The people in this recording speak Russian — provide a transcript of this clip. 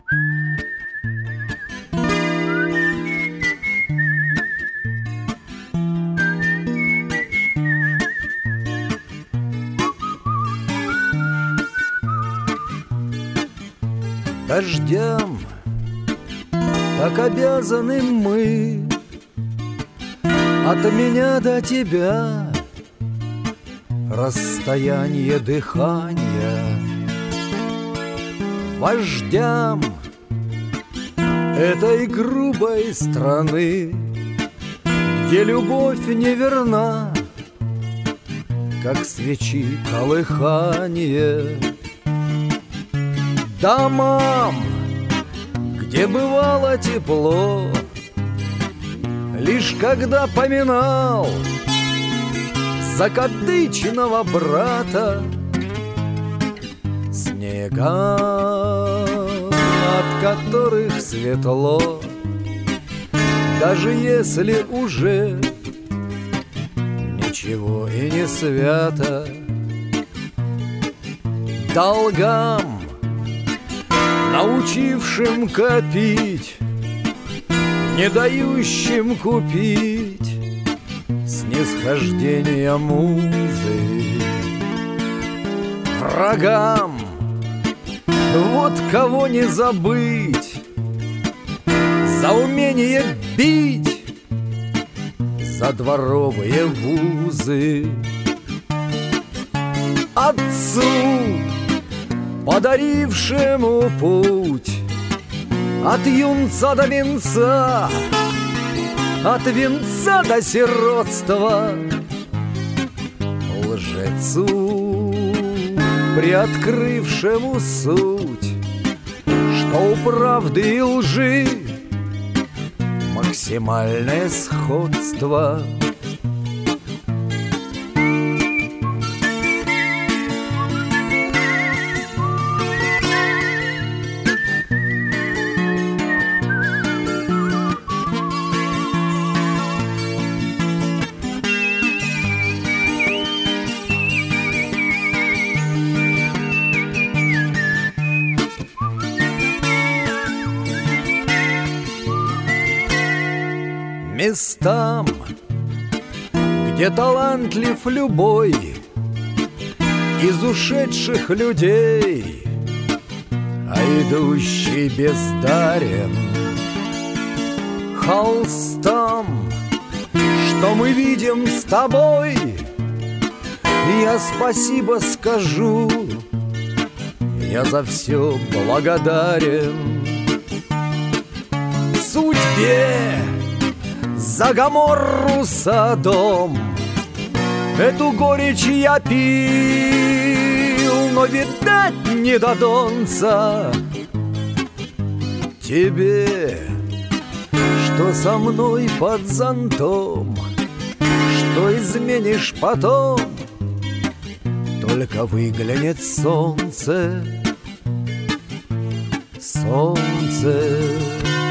Дождям так обязаны мы, от меня до тебя расстояние дыхания. Вождям этой грубой страны, где любовь не верна, как свечи колыхание. Домам, где бывало тепло, лишь когда поминал закадычного брата. Снега, от которых светло, даже если уже ничего и не свято. Долгам, научившим копить, не дающим купить снисхождения музы. Врагам, вот кого не забыть, за умение бить, за дворовые вузы. Отцу, подарившему путь от юнца до венца, от венца до сиротства. Лжецу, приоткрывшему суть, что у правды и лжи максимальное сходство. Местам, где талантлив любой из ушедших людей, а идущий бездарен. Холстам, что мы видим с тобой, я спасибо скажу, я за все благодарен. Судьбе, за Гоморру Содом, эту горечь я пил, но, видать, не до донца. Тебе, что со мной под зонтом, что изменишь потом, только выглянет солнце, солнце.